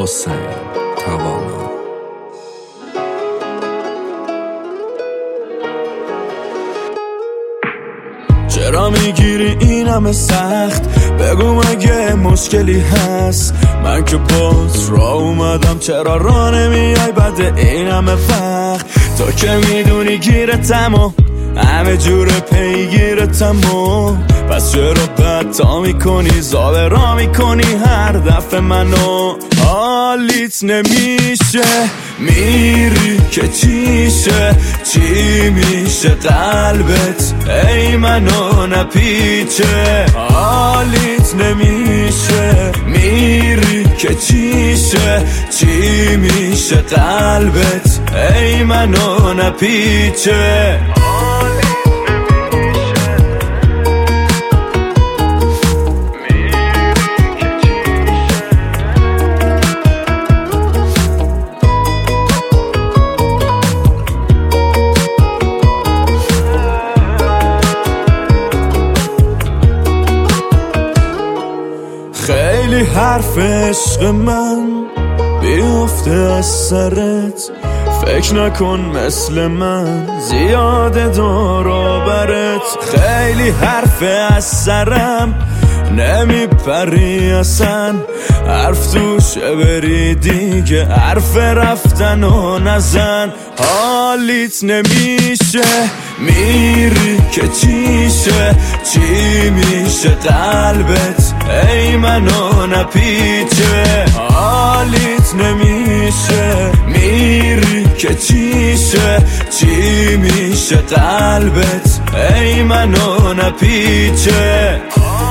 حسین توانا. چرا میگیری این همه سخت؟ بگو مگه مشکلی هست؟ من که باز را اومدم، چرا را نمیای بعد این همه وقت؟ تو که میدونی گیرتم و همه جور پیگیرتم و پس چرا بدتا میکنی؟ زابه را میکنی هر دفعه منو. حالیت نمیشه، میری که چیشه؟ چی میشه قلبت ای منو نپیچه؟ حالیت نمیشه، میری که چیشه؟ چی میشه قلبت ای منو نپیچه؟ خیلی حرف عشق من بیفته از سرت، فکر نکن مثل من زیاده دور و برت. خیلی حرف از سرم نمیپری اصلا، حرف توشه بری دیگه، حرف رفتن و نزن. حالیت نمیشه، میری که چیشه؟ چی میشه قلبت ای منو نپیچه؟ حالیت نمیشه، میری که چیشه؟ چی میشه قلبت ای منو نپیچه؟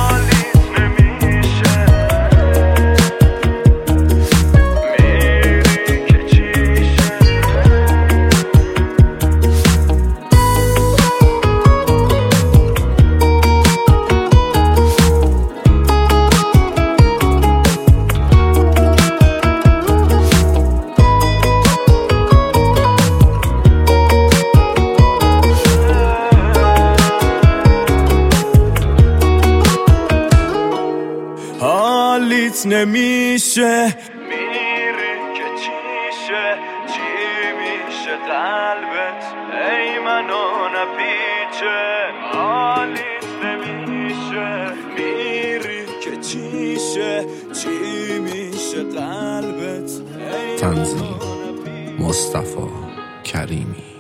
حالیت نمیشه، میری که چیشه؟ چی میشه قلبت ای منو نپیچه؟ حالیت نمیشه، میری که چیشه؟ چی میشه قلبت ای منو نپیچه؟ تنظیم مصطفی کریمی.